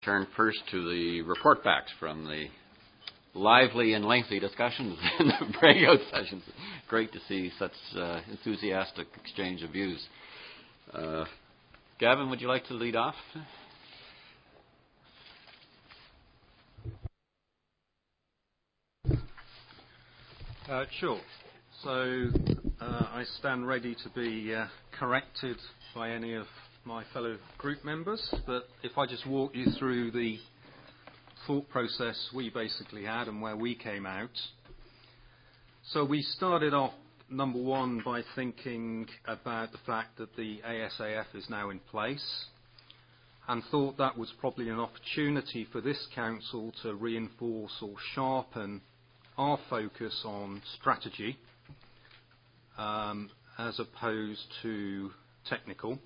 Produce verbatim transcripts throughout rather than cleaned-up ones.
turn first to the report backs from the lively and lengthy discussions in the breakout sessions. Great to see such uh, enthusiastic exchange of views. Uh, Gavin, would you like to lead off? Uh, sure. So uh, I stand ready to be uh, corrected by any of my fellow group members, but if I just walk you through the thought process we basically had and where we came out. So we started off, number one, by thinking about the fact that the A S A F is now in place, and thought that was probably an opportunity for this council to reinforce or sharpen our focus on strategy um, as opposed to technical.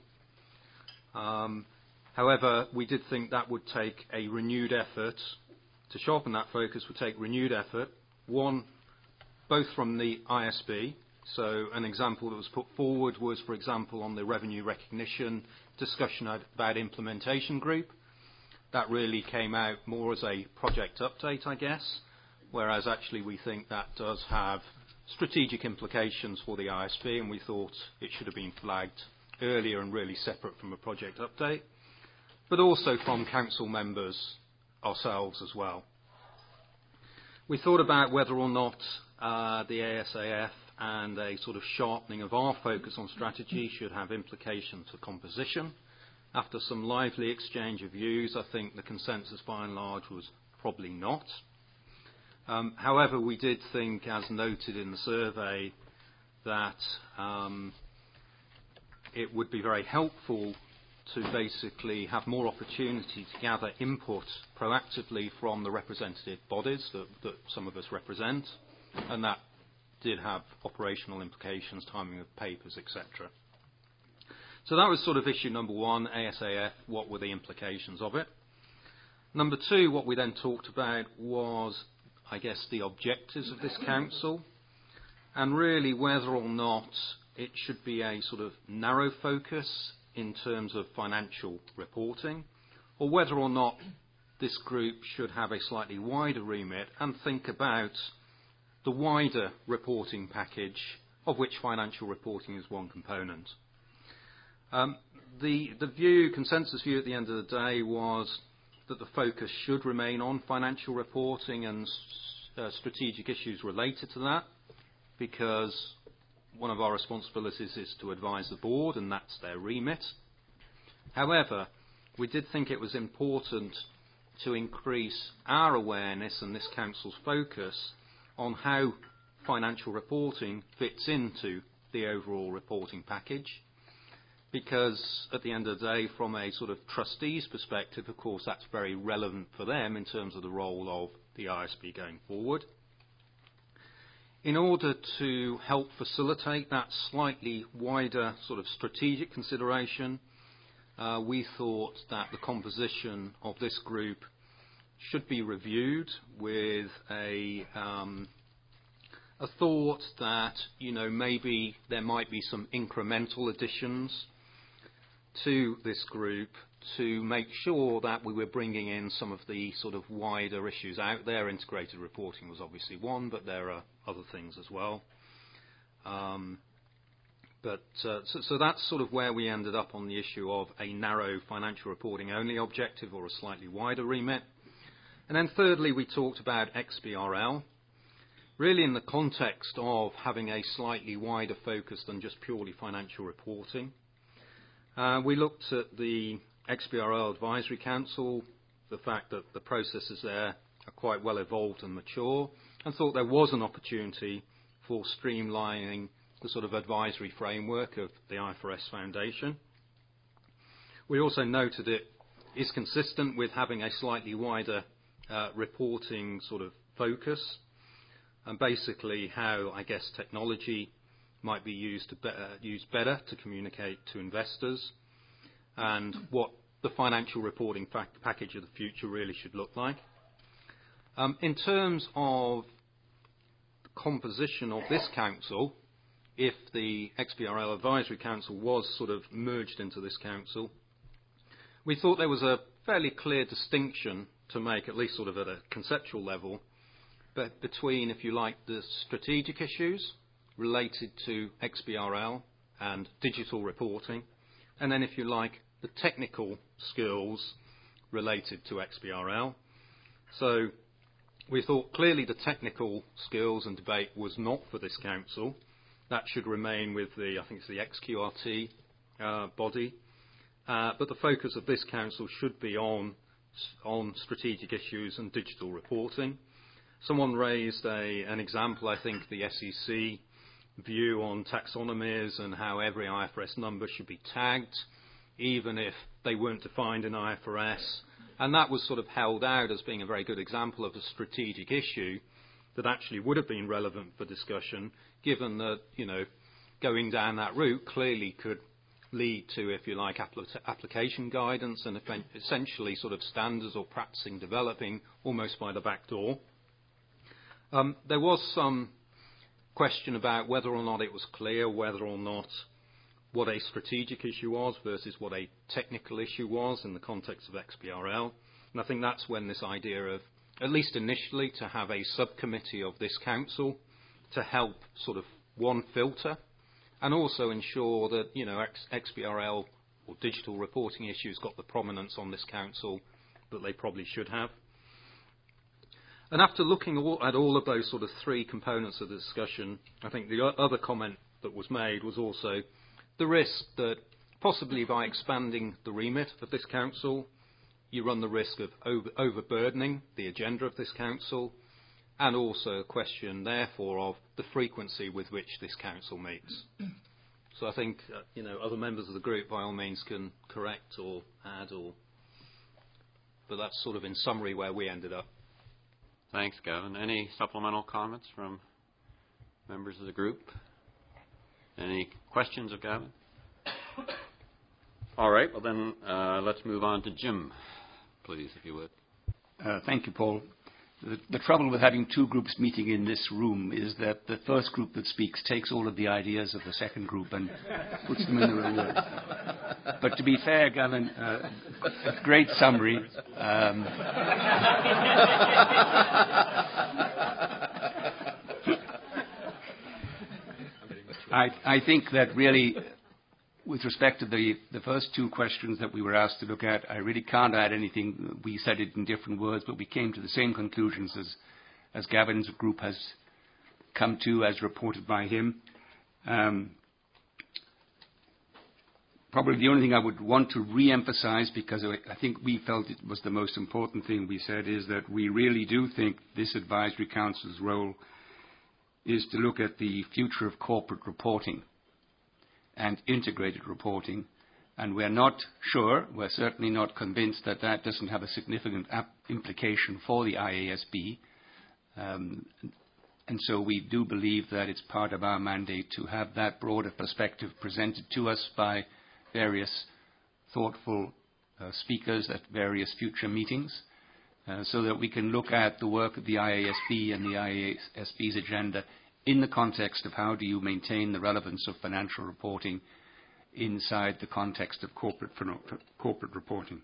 Um, however, we did think that would take a renewed effort. To sharpen that focus would take renewed effort. One, both from the I S B. So an example that was put forward was, for example, on the revenue recognition discussion about implementation group. That really came out more as a project update, I guess, whereas actually we think that does have strategic implications for the I S B, and we thought it should have been flagged earlier and really separate from a project update, but also from council members ourselves as well. We thought about whether or not uh, the A S A F and a sort of sharpening of our focus on strategy should have implications for composition. After some lively exchange of views, I think the consensus by and large was probably not. Um, however, we did think, as noted in the survey, that um, it would be very helpful to basically have more opportunity to gather input proactively from the representative bodies that, that some of us represent, and that did have operational implications, timing of papers, et cetera. So that was sort of issue number one, A S A F, what were the implications of it? Number two, what we then talked about was, I guess, the objectives of this council, and really whether or not it should be a sort of narrow focus in terms of financial reporting, or whether or not this group should have a slightly wider remit and think about the wider reporting package, of which financial reporting is one component. Um, the, the view, consensus view at the end of the day was that the focus should remain on financial reporting and uh, strategic issues related to that, because one of our responsibilities is to advise the board, and that's their remit. However, we did think it was important to increase our awareness and this council's focus on how financial reporting fits into the overall reporting package, because at the end of the day, from a sort of trustees perspective, of course, that's very relevant for them in terms of the role of the I S B going forward. In order to help facilitate that slightly wider sort of strategic consideration, uh, we thought that the composition of this group should be reviewed with a um, a thought that, you know, maybe there might be some incremental additions to this group to make sure that we were bringing in some of the sort of wider issues out there. Integrated reporting was obviously one, but there are other things as well. Um, but uh, so, so that's sort of where we ended up on the issue of a narrow financial reporting only objective or a slightly wider remit. And then thirdly, we talked about X B R L, really in the context of having a slightly wider focus than just purely financial reporting. Uh, we looked at the X B R L Advisory Council, the fact that the processes there are quite well evolved and mature, and thought there was an opportunity for streamlining the sort of advisory framework of the I F R S Foundation. We also noted it is consistent with having a slightly wider uh, reporting sort of focus, and basically how, I guess, technology might be used, to be, uh, used better to communicate to investors, and what the financial reporting fact package of the future really should look like. Um, in terms of the composition of this council, if the X B R L Advisory Council was sort of merged into this council, we thought there was a fairly clear distinction to make, at least sort of at a conceptual level, but between, if you like, the strategic issues related to X B R L and digital reporting, and then, if you like, the technical skills related to X B R L. So we thought clearly the technical skills and debate was not for this council. That should remain with the, I think it's the X Q R T uh, body. Uh, but the focus of this council should be on, on strategic issues and digital reporting. Someone raised a, an example, I think, the S E C view on taxonomies and how every I F R S number should be tagged, even if they weren't defined in I F R S. And that was sort of held out as being a very good example of a strategic issue that actually would have been relevant for discussion, given that, you know, going down that route clearly could lead to, if you like, apl- application guidance and essentially sort of standards or practicing developing almost by the back door. Um, there was some question about whether or not it was clear whether or not what a strategic issue was versus what a technical issue was in the context of X B R L. And I think that's when this idea of, at least initially, to have a subcommittee of this council to help sort of one filter and also ensure that, you know, X- XBRL or digital reporting issues got the prominence on this council that they probably should have. And after looking all, at all of those sort of three components of the discussion, I think the o- other comment that was made was also the risk that possibly by expanding the remit of this council, you run the risk of over, overburdening the agenda of this council, and also a question, therefore, of the frequency with which this council meets. So I think, uh, you know, other members of the group, by all means, can correct or add, or, but that's sort of in summary where we ended up. Thanks, Gavin. Any supplemental comments from members of the group? Any questions of Gavin? All right. Well, then uh, let's move on to Jim, please, if you would. Uh, thank you, Paul. The, the trouble with having two groups meeting in this room is that the first group that speaks takes all of the ideas of the second group and puts them in their own words. But to be fair, Gavin, uh, a great summary. Um, I, I think that really, with respect to the, the first two questions that we were asked to look at, I really can't add anything. We said it in different words, but we came to the same conclusions as, as Gavin's group has come to, as reported by him. Um, probably the only thing I would want to re-emphasize, because I think we felt it was the most important thing we said, is that we really do think this advisory council's role is to look at the future of corporate reporting and integrated reporting, and we're not sure, we're certainly not convinced that that doesn't have a significant ap- implication for the I A S B, um, and so we do believe that it's part of our mandate to have that broader perspective presented to us by various thoughtful uh, speakers at various future meetings, uh, so that we can look at the work of the I A S B and the I A S B's agenda in the context of how do you maintain the relevance of financial reporting inside the context of corporate, corporate reporting.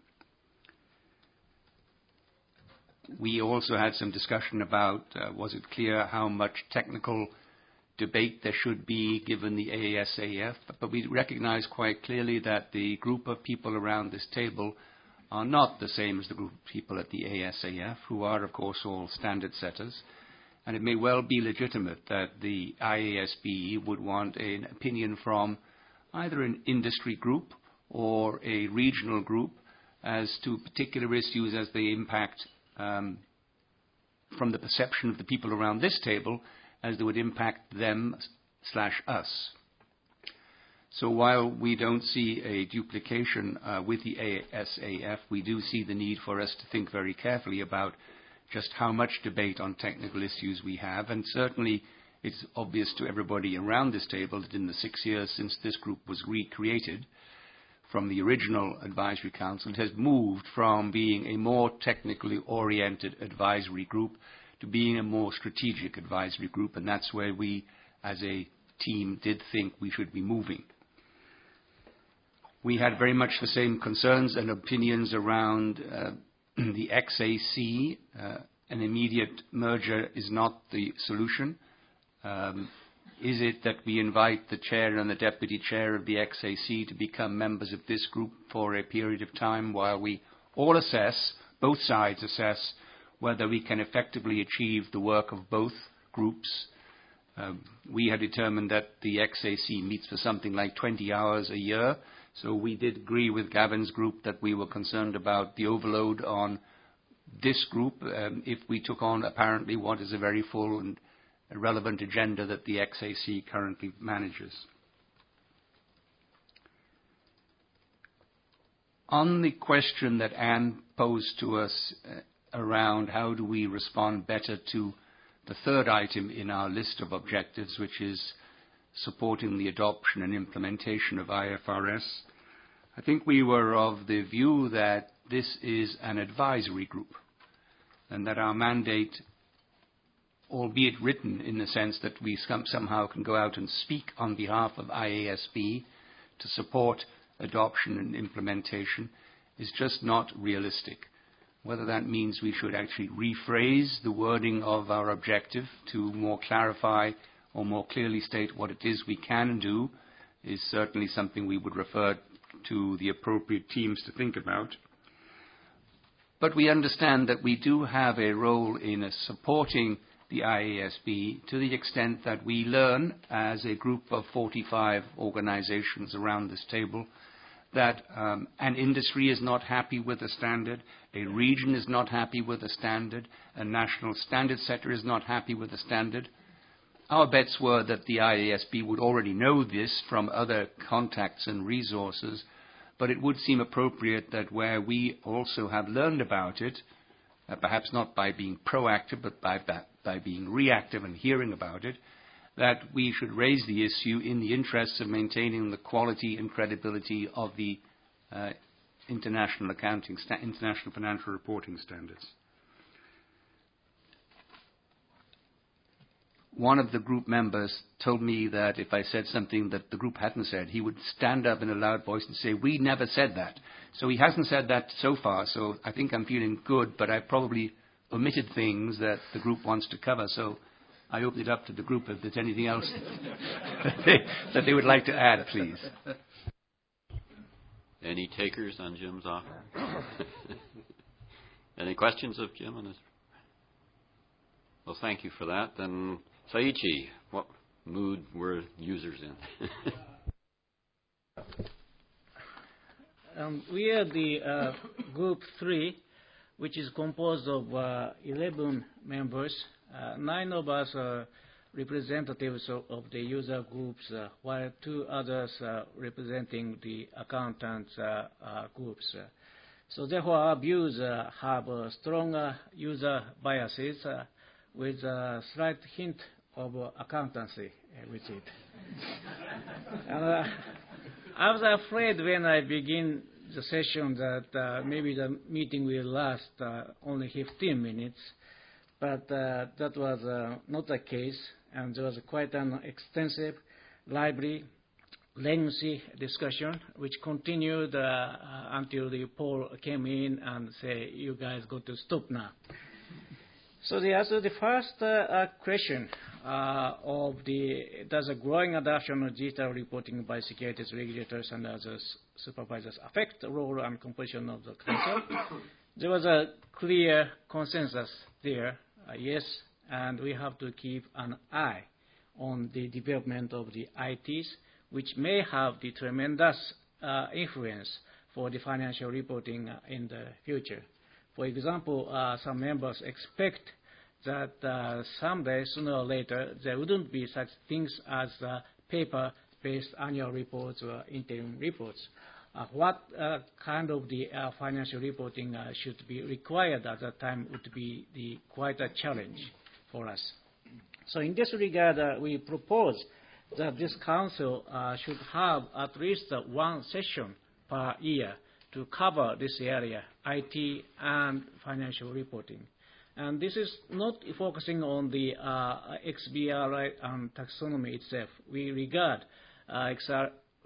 We also had some discussion about, uh, was it clear how much technical debate there should be given the A S A F, but we recognize quite clearly that the group of people around this table are not the same as the group of people at the A S A F, who are, of course, all standard setters. And it may well be legitimate that the I A S B would want an opinion from either an industry group or a regional group as to particular issues as they impact um, from the perception of the people around this table as they would impact them slash us. So while we don't see a duplication uh, with the A S A F, we do see the need for us to think very carefully about just how much debate on technical issues we have. And certainly it's obvious to everybody around this table that in the six years since this group was recreated from the original advisory council, it has moved from being a more technically oriented advisory group to being a more strategic advisory group, and that's where we as a team did think we should be moving. we had very much the same concerns and opinions around uh, the X A C. Uh, an immediate merger is not the solution. Um, is it that we invite the chair and the deputy chair of the X A C to become members of this group for a period of time while we all assess, both sides assess, whether we can effectively achieve the work of both groups? Um, we had determined that the X A C meets for something like twenty hours a year, so we did agree with Gavin's group that we were concerned about the overload on this group um, if we took on apparently what is a very full and relevant agenda that the X A C currently manages. On the question that Anne posed to us uh, around how do we respond better to the third item in our list of objectives, which is supporting the adoption and implementation of I F R S, I think we were of the view that this is an advisory group and that our mandate, albeit written in the sense that we somehow can go out and speak on behalf of I A S B to support adoption and implementation, is just not realistic. Whether that means we should actually rephrase the wording of our objective to more clarify or more clearly state what it is we can do is certainly something we would refer to the appropriate teams to think about. But we understand that we do have a role in uh, supporting the I A S B to the extent that we learn as a group of forty-five organizations around this table that um, an industry is not happy with the standard, a region is not happy with the standard, a national standard setter is not happy with the standard. Our bets were that the I A S B would already know this from other contacts and resources, but it would seem appropriate that where we also have learned about it, uh, perhaps not by being proactive, but by, by being reactive and hearing about it, that we should raise the issue in the interests of maintaining the quality and credibility of the uh, international accounting, sta- international financial reporting standards. One of the group members told me that if I said something that the group hadn't said, he would stand up in a loud voice and say, "We never said that." So he hasn't said that so far, so I think I'm feeling good, but I probably omitted things that the group wants to cover. So I open it up to the group if there's anything else that, they, that they would like to add, please. Any takers on Jim's offer? Any questions of Jim on this? Well, thank you for that. Then, Saiichi, what mood were users in? um, we are the uh, group three, which is composed of uh, eleven members. Uh, nine of us are representatives of, of the user groups, uh, while two others are representing the accountants uh, uh, groups. Uh, so therefore, our views uh, have uh, stronger user biases uh, with a slight hint of uh, accountancy uh, with it. and, uh, I was afraid when I begin the session that uh, maybe the meeting will last uh, only fifteen minutes. But uh, that was uh, not the case, and there was quite an extensive, lively, lengthy discussion, which continued uh, uh, until the Paul came in and said, "You guys got to stop now." So the answer to the first uh, uh, question uh, of the does a growing adoption of digital reporting by securities regulators and other supervisors affect the role and composition of the council? There was a clear consensus there. Uh, yes, and we have to keep an eye on the development of the I Ts, which may have the tremendous uh, influence for the financial reporting uh, in the future. For example, uh, some members expect that uh, someday, sooner or later, there wouldn't be such things as uh, paper-based annual reports or interim reports. Uh, what uh, kind of the uh, financial reporting uh, should be required at that time would be the, quite a challenge for us. So in this regard, uh, we propose that this council uh, should have at least uh, one session per year to cover this area, I T and financial reporting. And this is not focusing on the uh, X B R I and taxonomy itself. We regard uh, X R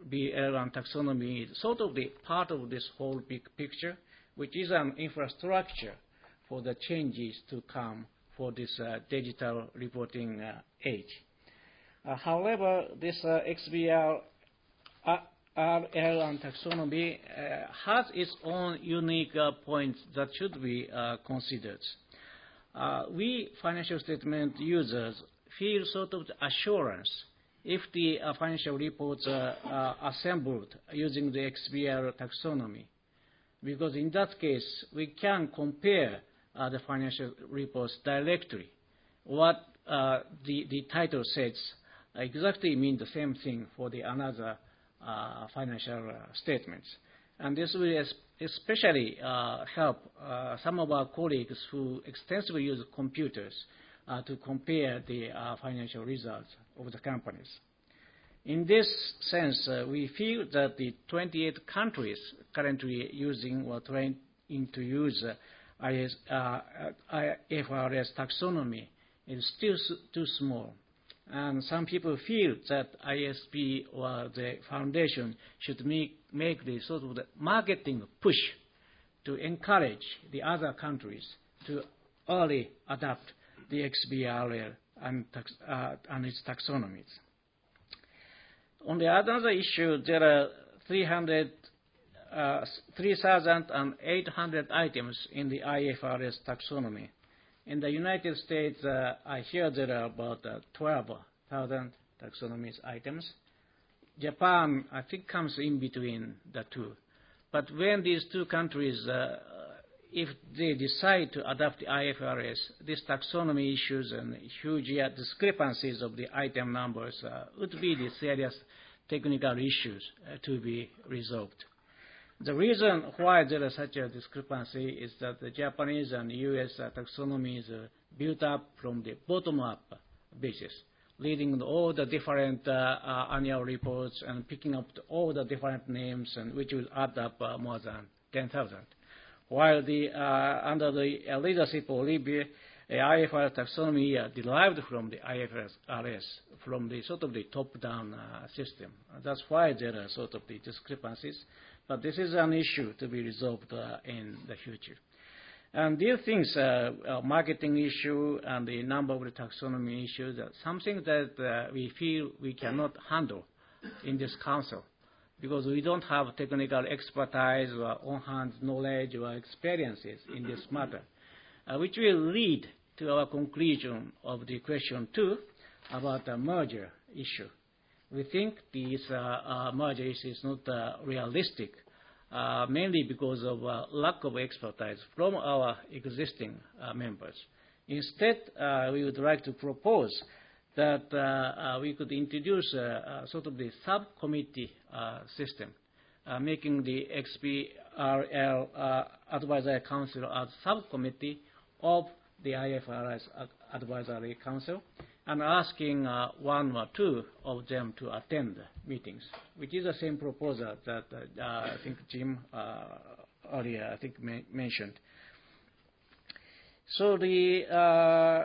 B L M taxonomy is sort of the part of this whole big picture, which is an infrastructure for the changes to come for this uh, digital reporting uh, age. Uh, however, this uh, X B R L M taxonomy uh, has its own unique uh, points that should be uh, considered. Uh, we financial statement users feel sort of assurance if the uh, financial reports are uh, assembled using the X B R taxonomy, because in that case we can compare uh, the financial reports directly. What uh, the, the title says exactly mean the same thing for the another uh, financial uh, statements. And this will es especially uh, help uh, some of our colleagues who extensively use computers uh, to compare the uh, financial results of the companies. In this sense, uh, we feel that the twenty-eight countries currently using or trying to use uh, I S, uh, I F R S taxonomy is still too small. And some people feel that I S B or the foundation should make, make the sort of the marketing push to encourage the other countries to early adopt the X B R L and, tax, uh, and its taxonomies. On the other issue, there are three thousand eight hundred items in the I F R S taxonomy. In the United States, uh, I hear there are about uh, twelve thousand taxonomy items. Japan, I think, comes in between the two. But when these two countries, uh, if they decide to adopt the I F R S, these taxonomy issues and huge uh, discrepancies of the item numbers uh, would be the serious technical issues uh, to be resolved. The reason why there is such a discrepancy is that the Japanese and U S uh, taxonomy is uh, built up from the bottom-up basis, leading to all the different uh, uh, annual reports and picking up all the different names, and which will add up uh, more than ten thousand. While the, uh, under the uh, leadership of Olivier, the I F R S taxonomy uh, derived from the I F R S, from the sort of the top-down uh, system. That's why there are sort of the discrepancies. But this is an issue to be resolved uh, in the future. And these things, uh, uh, marketing issue and the number of the taxonomy issues, are something that uh, we feel we cannot handle in this council, because we don't have technical expertise or on-hand knowledge or experiences in this matter, uh, which will lead to our conclusion of the question two about the merger issue. We think this uh, uh, merger issue is not uh, realistic, uh, mainly because of uh, lack of expertise from our existing uh, members. Instead, uh, we would like to propose that uh, uh, we could introduce uh, uh, sort of the subcommittee uh, system, uh, making the X B R L uh, Advisory Council as subcommittee of the I F R S Advisory Council, and asking uh, one or two of them to attend meetings, which is the same proposal that uh, I think Jim uh, earlier I think ma mentioned. So the uh,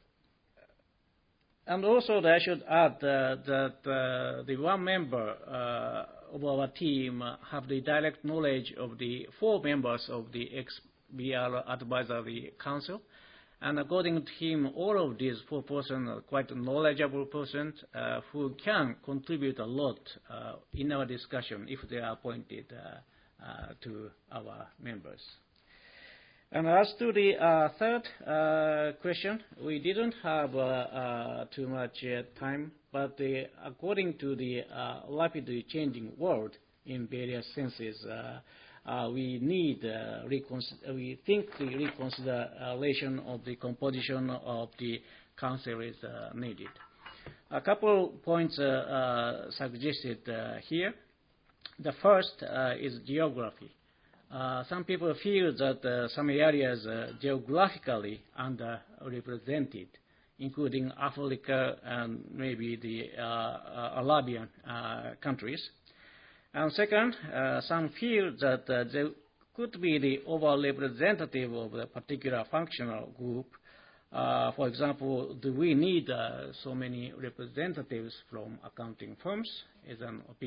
and also I should add uh, that uh, the one member uh, of our team have the direct knowledge of the four members of the X B R Advisory Council. And according to him, all of these four persons are quite knowledgeable persons uh, who can contribute a lot uh, in our discussion if they are appointed uh, uh, to our members. And as to the uh, third uh, question, we didn't have uh, uh, too much uh, time, but the, according to the uh, rapidly changing world in various senses, uh, Uh, we need, uh, we think the reconsideration of the composition of the council is uh, needed. A couple points uh, uh, suggested uh, here. The first uh, is geography. Uh, some people feel that uh, some areas are geographically underrepresented, including Africa and maybe the uh, uh, Arabian uh, countries. And second, uh, some feel that uh, there could be the over-representative of a particular functional group. Uh, for example, do we need uh, so many representatives from accounting firms? Is an opinion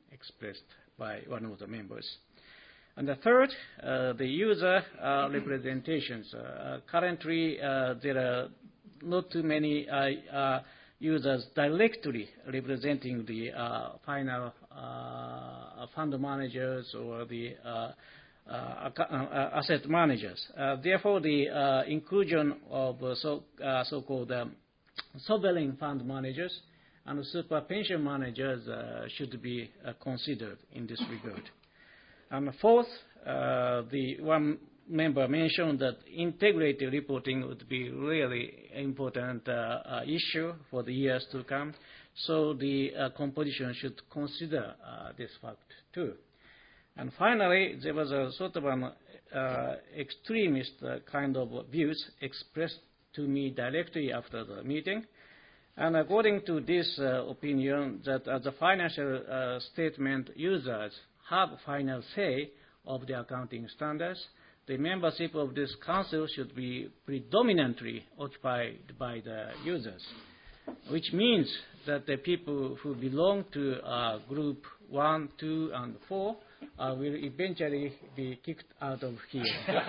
expressed by one of the members. And the third, uh, the user uh, representations. Uh, currently, uh, there are not too many uh, uh, users directly representing the uh, final uh, fund managers or the uh, uh, uh, asset managers. Uh, therefore, the uh, inclusion of uh, so, uh, so-called um, sovereign fund managers and super pension managers uh, should be uh, considered in this regard. And fourth, uh, the one member mentioned that integrated reporting would be really important uh, uh, issue for the years to come. So the uh, composition should consider uh, this fact too. And finally, there was a sort of an uh, extremist uh, kind of views expressed to me directly after the meeting. And according to this uh, opinion, that as a financial uh, statement users have final say of the accounting standards, the membership of this council should be predominantly occupied by the users, which means that the people who belong to uh, group one, two, and four uh, will eventually be kicked out of here.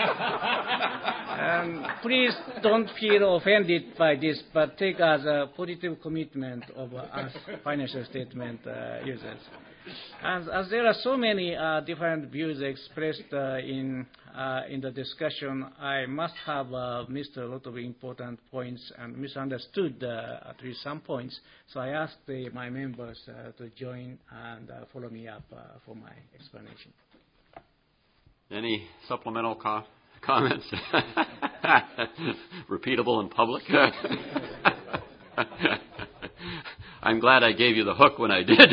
um, please don't feel offended by this, but take as a positive commitment of uh, us financial statement uh, users. And as there are so many uh, different views expressed uh, in uh, in the discussion, I must have uh, missed a lot of important points and misunderstood uh, at least some points. So I asked uh, my members uh, to join and uh, follow me up uh, for my explanation. Any supplemental co- comments? Repeatable in public? I'm glad I gave you the hook when I did.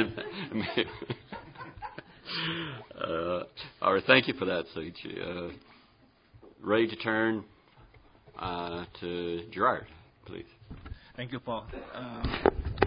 uh, all right, thank you for that, Soichi. Uh, ready to turn uh, to Gerard, please. Thank you, Paul. Um,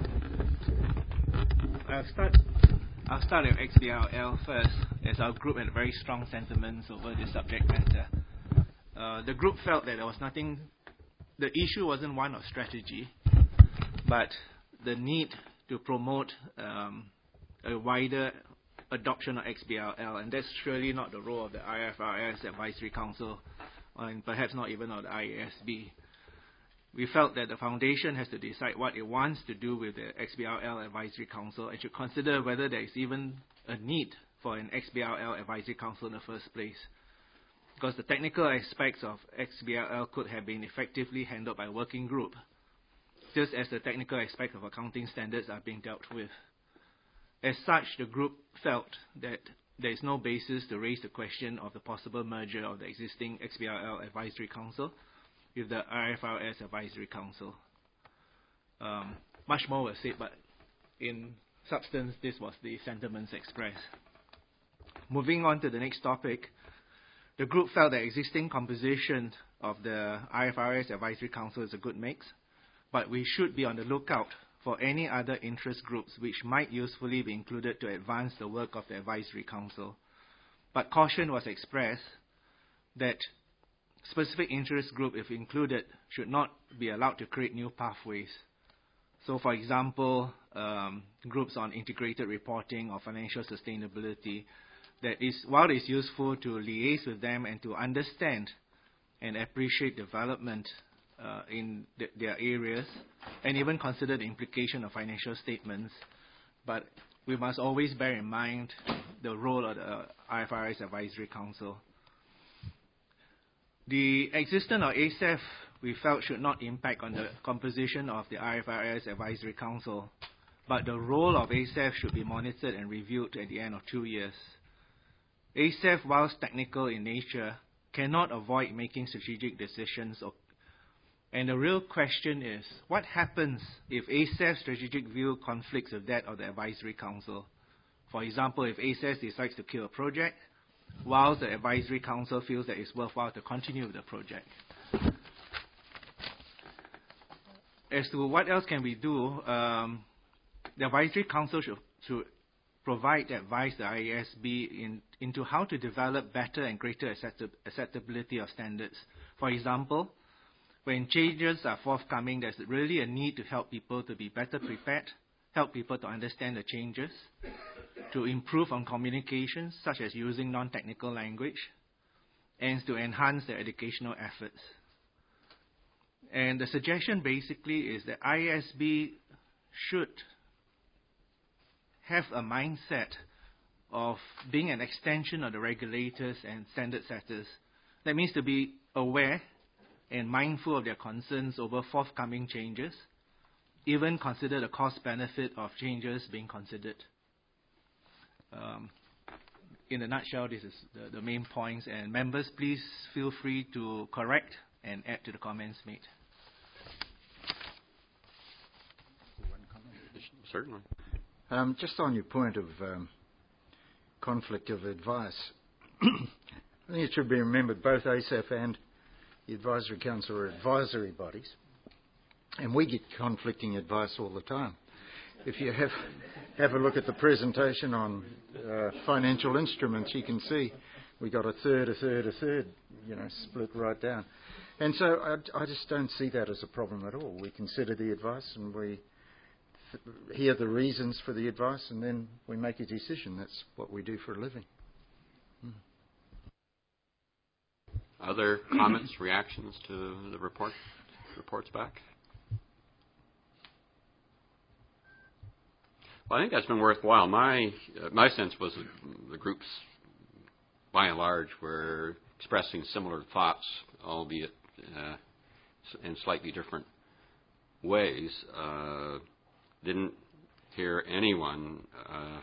I'll start. I'll start with X B R L first, as our group had very strong sentiments over this subject matter. Uh, the group felt that there was nothing. The issue wasn't one of strategy, but the need to promote um, a wider adoption of X B R L, and that's surely not the role of the I F R S Advisory Council, and perhaps not even of the I A S B. We felt that the foundation has to decide what it wants to do with the X B R L Advisory Council and should consider whether there is even a need for an X B R L Advisory Council in the first place. Because the technical aspects of X B R L could have been effectively handled by a working group, just as the technical aspect of accounting standards are being dealt with. As such, the group felt that there is no basis to raise the question of the possible merger of the existing X B R L Advisory Council with the I F R S Advisory Council. Um, much more was said, but in substance, this was the sentiments expressed. Moving on to the next topic, the group felt that existing composition of the I F R S Advisory Council is a good mix, but we should be on the lookout for any other interest groups which might usefully be included to advance the work of the Advisory Council. But caution was expressed that specific interest group, if included, should not be allowed to create new pathways. So, for example, um, groups on integrated reporting or financial sustainability, that is, while it's useful to liaise with them and to understand and appreciate development uh, in th- their areas, and even consider the implication of financial statements, but we must always bear in mind the role of the I F R S Advisory Council. The existence of A S E F, we felt, should not impact on the composition of the I F R S Advisory Council, but the role of A S E F should be monitored and reviewed at the end of two years. A S E F, whilst technical in nature, cannot avoid making strategic decisions. Or, and the real question is, what happens if A S E F's strategic view conflicts with that of the Advisory Council? For example, if A S E F decides to kill a project, whilst the Advisory Council feels that it's worthwhile to continue with the project. As to what else can we do, um, the Advisory Council should, should provide advice to I A S B in, into how to develop better and greater acceptab- acceptability of standards. For example, when changes are forthcoming, there's really a need to help people to be better prepared help people to understand the changes, to improve on communications, such as using non-technical language, and to enhance their educational efforts. And the suggestion basically is that I A S B should have a mindset of being an extension of the regulators and standard setters. That means to be aware and mindful of their concerns over forthcoming changes, even consider the cost-benefit of changes being considered. Um, in a nutshell, this is the, the main points, and members, please feel free to correct and add to the comments made. Certainly. Um, just on your point of um, conflict of advice, I think it should be remembered both A S A F and the Advisory Council are advisory bodies, and we get conflicting advice all the time. If you have have a look at the presentation on uh, financial instruments, you can see we got a third, a third, a third, you know, split right down. And so I, I just don't see that as a problem at all. We consider the advice and we th- hear the reasons for the advice, and then we make a decision. That's what we do for a living. Hmm. Other comments, reactions to the report, reports back? Well, I think that's been worthwhile. My uh, my sense was that the groups, by and large, were expressing similar thoughts, albeit uh, in slightly different ways. Uh, didn't hear anyone uh,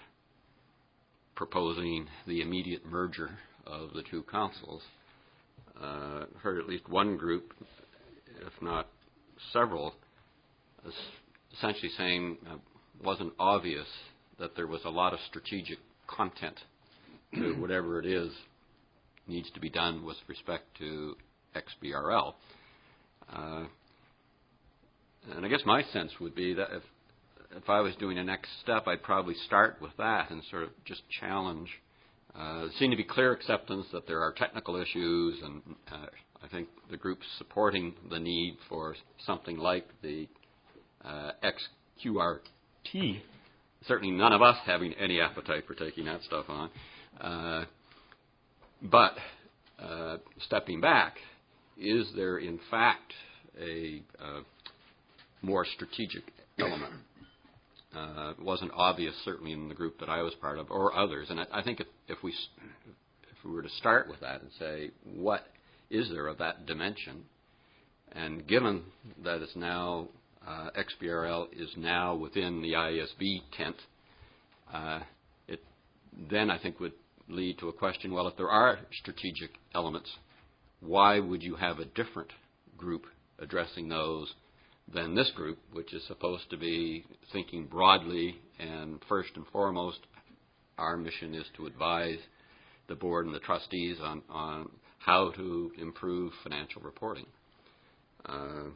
proposing the immediate merger of the two councils. Uh, heard at least one group, if not several, essentially saying uh, wasn't obvious that there was a lot of strategic content to whatever it is needs to be done with respect to X B R L. Uh, and I guess my sense would be that if if I was doing a next step, I'd probably start with that and sort of just challenge. Uh, there seemed to be clear acceptance that there are technical issues, and uh, I think the groups supporting the need for something like the uh, X Q R T, certainly none of us having any appetite for taking that stuff on. Uh, but uh, stepping back, is there in fact a uh, more strategic element? Uh, it wasn't obvious, certainly in the group that I was part of, or others. And I, I think if, if we if we were to start with that and say, what is there of that dimension? And given that it's now uh, X B R L is now within the I A S B tent, uh, it then I think would lead to a question. Well, if there are strategic elements, why would you have a different group addressing those than this group, which is supposed to be thinking broadly, and first and foremost, our mission is to advise the board and the trustees on, on how to improve financial reporting. Uh,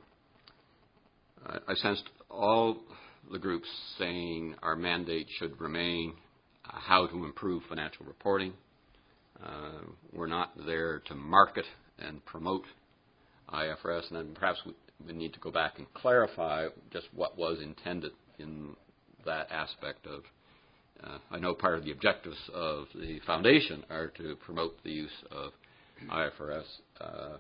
I, I sensed all the groups saying our mandate should remain uh, how to improve financial reporting. Uh, we're not there to market and promote I F R S, and then perhaps we, we need to go back and clarify just what was intended in that aspect of. Uh, I know part of the objectives of the foundation are to promote the use of I F R S. Uh,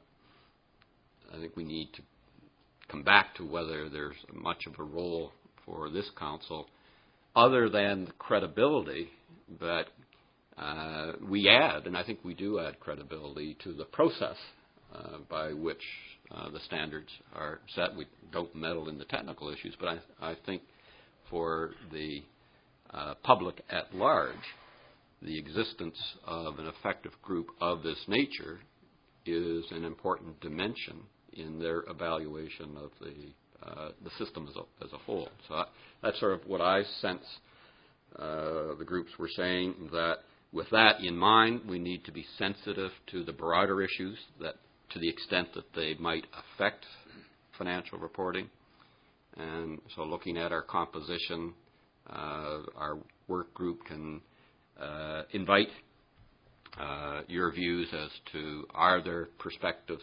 I think we need to come back to whether there's much of a role for this council other than the credibility that uh, we add, and I think we do add credibility to the process uh, by which uh, the standards are set. We don't meddle in the technical issues, but I, I think for the uh, public at large, the existence of an effective group of this nature is an important dimension in their evaluation of the uh, the system as a, as a whole. So I, that's sort of what I sense uh, the groups were saying, that with that in mind, we need to be sensitive to the broader issues that, to the extent that they might affect financial reporting. And so looking at our composition, uh, our work group can uh, invite uh, your views as to, are there perspectives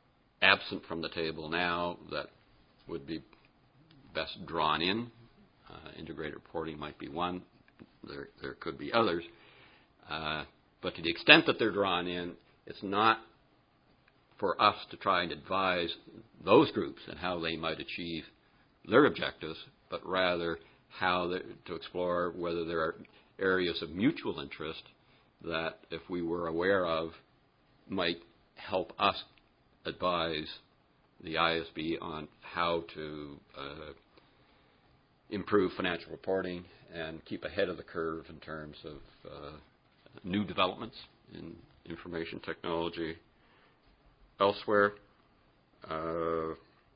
absent from the table now that would be best drawn in? Uh, Uh, integrated reporting might be one. There, there could be others. Uh, but to the extent that they're drawn in, it's not for us to try and advise those groups and how they might achieve their objectives, but rather how to explore whether there are areas of mutual interest that, if we were aware of, might help us advise the I S B on how to uh, improve financial reporting and keep ahead of the curve in terms of uh, new developments in information technology elsewhere. Uh,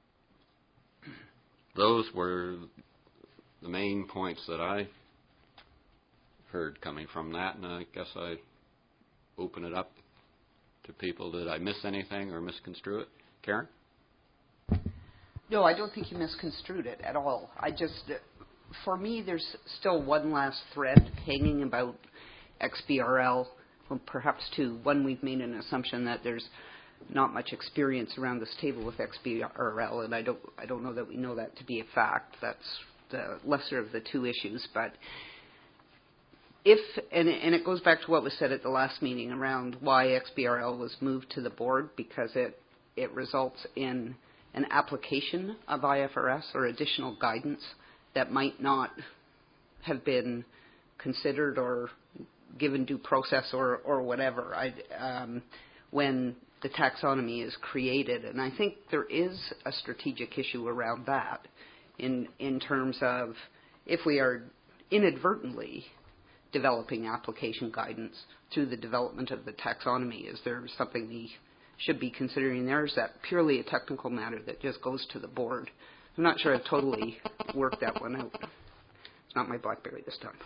those were the main points that I heard coming from that, and I guess I open it up to people. Did I miss anything or misconstrue it? Karen? No, I don't think you misconstrued it at all. I just, for me, there's still one last thread hanging about X B R L, well, perhaps two. One, we've made an assumption that there's not much experience around this table with X B R L, and I don't, I don't know that we know that to be a fact. That's the lesser of the two issues, but if, and, and it goes back to what was said at the last meeting around why X B R L was moved to the board, because it, it results in an application of I F R S or additional guidance that might not have been considered or given due process or, or whatever I, um, when the taxonomy is created. And I think there is a strategic issue around that in, in terms of if we are inadvertently developing application guidance through the development of the taxonomy, is there something we should be considering there? Is that purely a technical matter that just goes to the board? I'm not sure I've totally worked that one out. It's not my BlackBerry this time.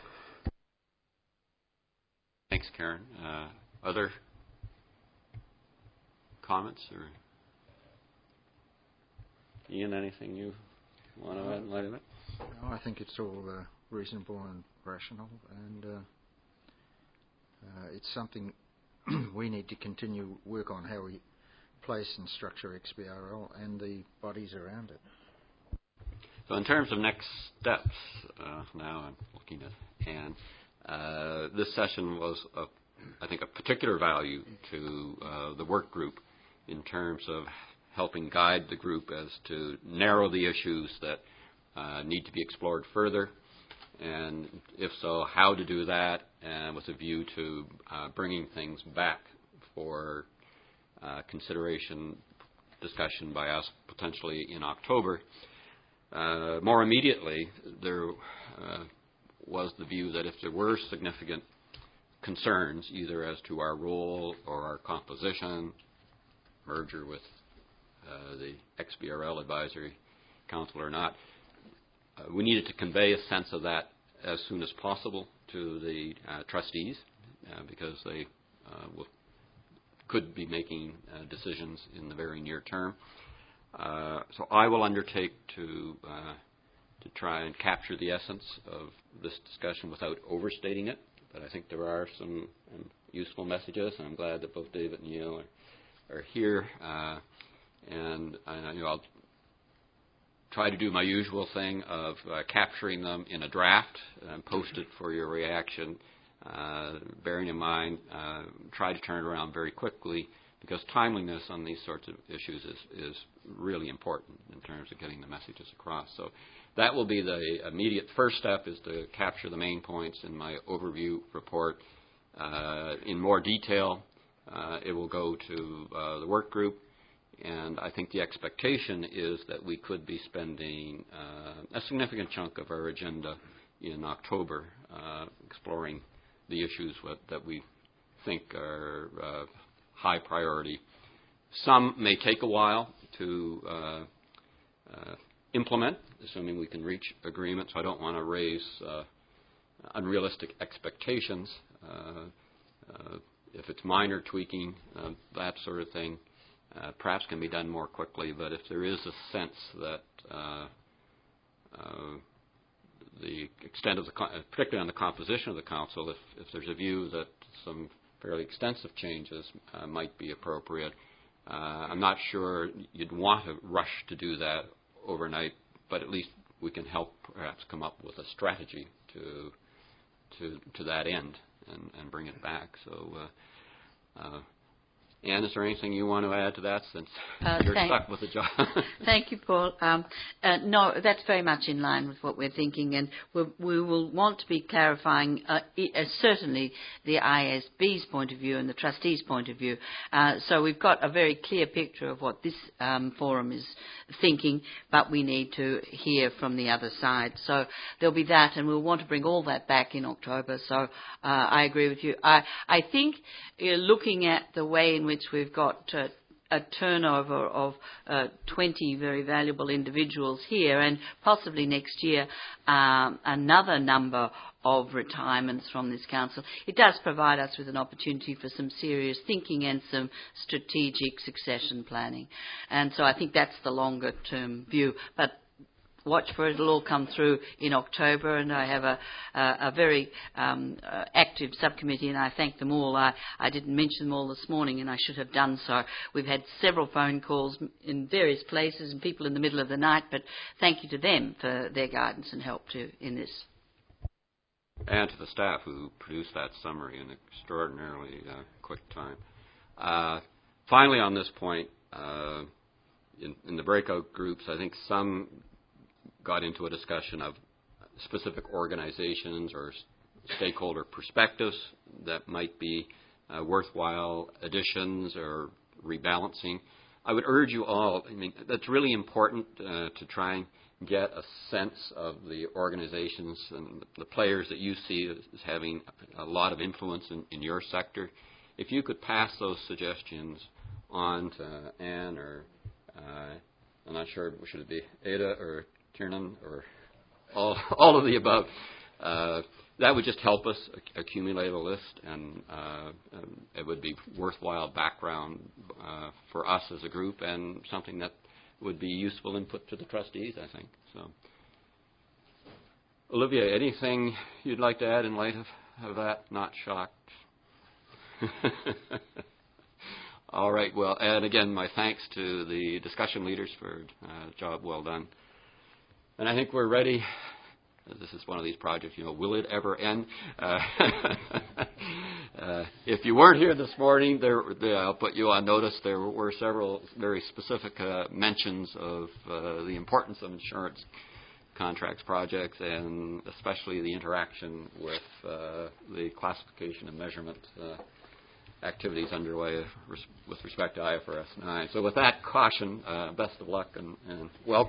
Thanks, Karen. Uh, other comments? Or Ian, anything you want to add in light of it? No, I think it's all uh, reasonable and rational, and uh, uh, it's something we need to continue work on how we place and structure X B R L and the bodies around it. So in terms of next steps, uh, now I'm looking at Anne, uh, this session was, a, I think, a particular value to uh, the work group in terms of helping guide the group as to narrow the issues that uh, need to be explored further, and if so, how to do that, and with a view to uh, bringing things back for uh, consideration, discussion by us potentially in October. Uh, more immediately, there uh, was the view that if there were significant concerns, either as to our role or our composition, merger with uh, the X B R L Advisory Council or not, Uh, we needed to convey a sense of that as soon as possible to the uh, trustees, uh, because they uh, will, could be making uh, decisions in the very near term. Uh, so I will undertake to uh, to try and capture the essence of this discussion without overstating it. But I think there are some um, useful messages, and I'm glad that both David and Neil are, are here. Uh, and uh, you know, I'll try to do my usual thing of uh, capturing them in a draft and post it for your reaction, uh, bearing in mind, uh, try to turn it around very quickly, because timeliness on these sorts of issues is, is really important in terms of getting the messages across. So that will be the immediate first step, is to capture the main points in my overview report. Uh, in more detail, uh, it will go to uh, the work group. And I think the expectation is that we could be spending uh, a significant chunk of our agenda in October uh, exploring the issues what, that we think are uh, high priority. Some may take a while to uh, uh, implement, assuming we can reach agreement, so I don't want to raise uh, unrealistic expectations. Uh, uh, if it's minor tweaking, uh, that sort of thing, Uh, perhaps can be done more quickly, but if there is a sense that uh, uh, the extent of the, co- particularly on the composition of the council, if, if there's a view that some fairly extensive changes uh, might be appropriate, uh, I'm not sure you'd want to rush to do that overnight, but at least we can help perhaps come up with a strategy to to to that end and, and bring it back. So, uh, uh, Anne, is there anything you want to add to that, since uh, you're thank, stuck with the job? Thank you, Paul. Um, uh, no, that's very much in line with what we're thinking, and we, we will want to be clarifying uh, uh, certainly the I A S B's point of view and the trustees' point of view. Uh, so we've got a very clear picture of what this um, forum is thinking, but we need to hear from the other side. So there'll be that, and we'll want to bring all that back in October. So uh, I agree with you. I, I think uh, looking at the way in which we've got uh, a turnover of uh, twenty very valuable individuals here, and possibly next year um, another number of retirements from this council, it does provide us with an opportunity for some serious thinking and some strategic succession planning. And so I think that's the longer term view. But watch for it. It'll all come through in October, and I have a, a, a very um, uh, active subcommittee, and I thank them all. I, I didn't mention them all this morning, and I should have done so. We've had several phone calls in various places and people in the middle of the night, but thank you to them for their guidance and help too in this. And to the staff who produced that summary in extraordinarily uh, quick time. Uh, finally, on this point, uh, in, in the breakout groups, I think some got into a discussion of specific organizations or stakeholder perspectives that might be uh, worthwhile additions or rebalancing. I would urge you all, I mean, that's really important uh, to try and get a sense of the organizations and the players that you see as having a lot of influence in, in your sector. If you could pass those suggestions on to Anne or, uh, I'm not sure, should it be Ada or Tiernan or all, all of the above, uh, that would just help us accumulate a list, and uh, it would be worthwhile background uh, for us as a group, and something that would be useful input to the trustees, I think. So, Olivia, anything you'd like to add in light of, of that? Not shocked. All right. Well, and again, my thanks to the discussion leaders for a uh, job well done. And I think we're ready. This is one of these projects, you know, will it ever end? Uh, uh, if you weren't here this morning, there, there, I'll put you on notice. There were several very specific uh, mentions of uh, the importance of insurance contracts projects, and especially the interaction with uh, the classification and measurement uh, activities underway with respect to I F R S nine. So with that caution, uh, best of luck and, and welcome.